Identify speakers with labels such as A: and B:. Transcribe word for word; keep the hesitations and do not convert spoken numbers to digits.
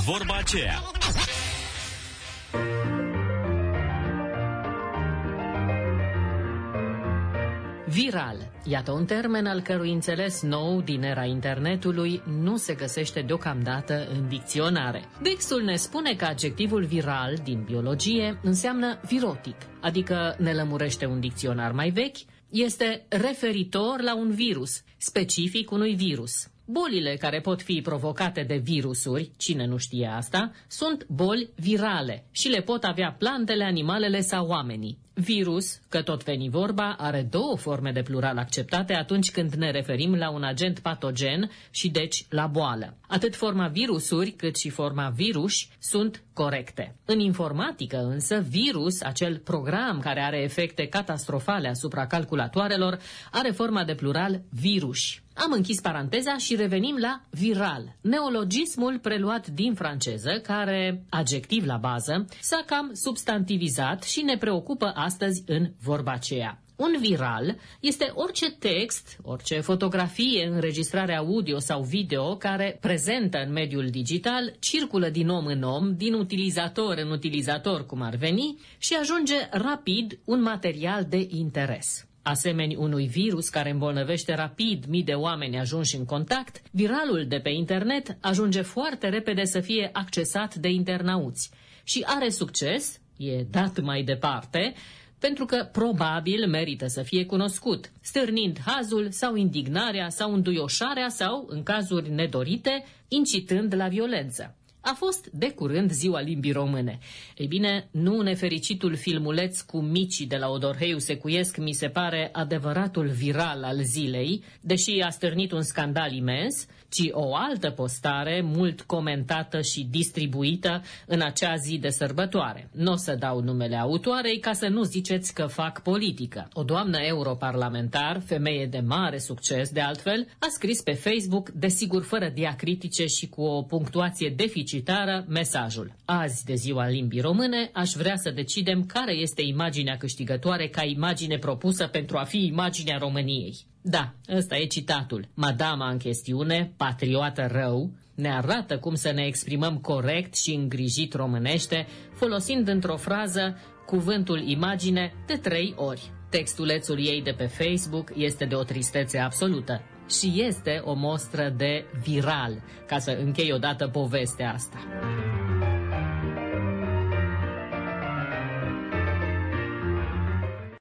A: Vorba aceea.
B: Viral. Iată un termen al cărui înțeles nou din era internetului nu se găsește deocamdată în dicționare. Dexul ne spune că adjectivul viral din biologie înseamnă virotic, adică ne lămurește un dicționar mai vechi, este referitor la un virus, specific unui virus. Bolile care pot fi provocate de virusuri, cine nu știe asta, sunt boli virale și le pot avea plantele, animalele sau oamenii. Virus, că tot veni vorba, are două forme de plural acceptate atunci când ne referim la un agent patogen și deci la boală. Atât forma virusuri cât și forma virus sunt corecte. În informatică însă, virus, acel program care are efecte catastrofale asupra calculatoarelor, are forma de plural virus. Am închis paranteza și revenim la viral, neologismul preluat din franceză, care, adjectiv la bază, s-a cam substantivizat și ne preocupă astăzi în vorba aceea. Un viral este orice text, orice fotografie, înregistrare audio sau video care, prezentă în mediul digital, circulă din om în om, din utilizator în utilizator, cum ar veni, și ajunge rapid un material de interes. Asemeni unui virus care îmbolnăvește rapid mii de oameni ajunși în contact, viralul de pe internet ajunge foarte repede să fie accesat de internauți și are succes, e dat mai departe, pentru că probabil merită să fie cunoscut, stârnind hazul sau indignarea sau înduioșarea sau, în cazuri nedorite, incitând la violență. A fost de curând Ziua Limbii Române. Ei bine, nu nefericitul filmuleț cu micii de la Odorheiu Secuiesc mi se pare adevăratul viral al zilei, deși a stârnit un scandal imens, ci o altă postare mult comentată și distribuită în acea zi de sărbătoare. Nu o să dau numele autoarei ca să nu ziceți că fac politică. O doamnă europarlamentar, femeie de mare succes de altfel, a scris pe Facebook, desigur fără diacritice și cu o punctuație deficitară, mesajul: azi, de Ziua Limbii Române, aș vrea să decidem care este imaginea câștigătoare ca imagine propusă pentru a fi imaginea României. Da, ăsta e citatul. Madama în chestiune, patriotă rău, ne arată cum să ne exprimăm corect și îngrijit românește, folosind într-o frază cuvântul imagine de trei ori. Textulețul ei de pe Facebook este de o tristețe absolută și este o mostră de viral, ca să închei odată povestea asta.